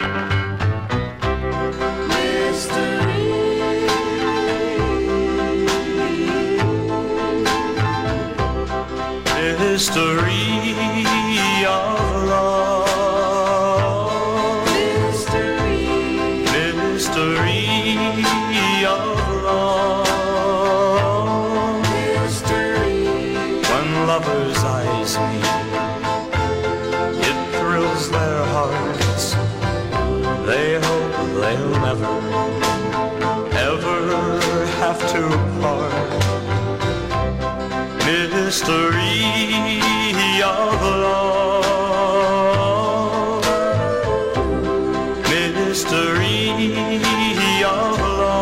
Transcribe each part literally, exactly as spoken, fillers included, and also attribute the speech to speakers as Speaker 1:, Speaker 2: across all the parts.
Speaker 1: Mystery of love. Mystery. Mystery of love. Mystery. When lovers' eyes meet, it thrills their hearts. They hope they'll never, ever have to part. Mystery of love. Mystery of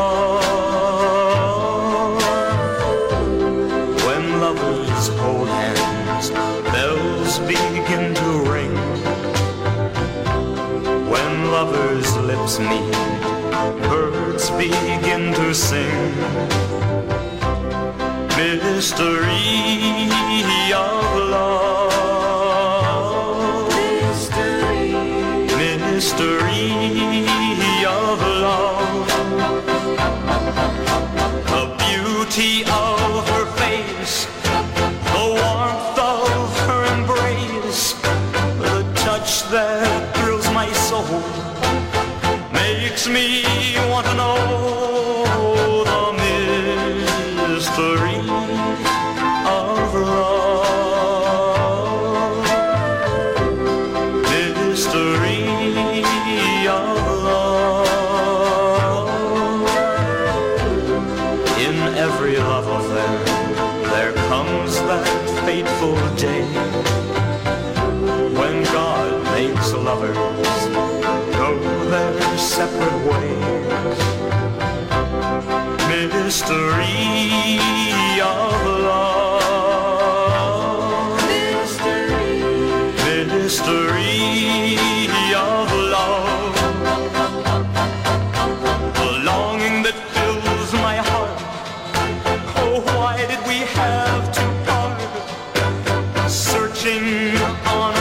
Speaker 1: love. When lovers hold hands, bells begin to ring. When lovers' lips meet, birds begin to sing. Mystery of love. Mystery. Mystery of love. The beauty of her face, the warmth of her embrace, the touch that thrills my soul, makes me want to know the mystery of love. Mystery of love. In every love affair, there comes that fateful day when God makes lovers go their separate ways. Mystery of love. Mystery. Mystery of love. The longing that fills my heart. Oh, why did we have to part? Searching on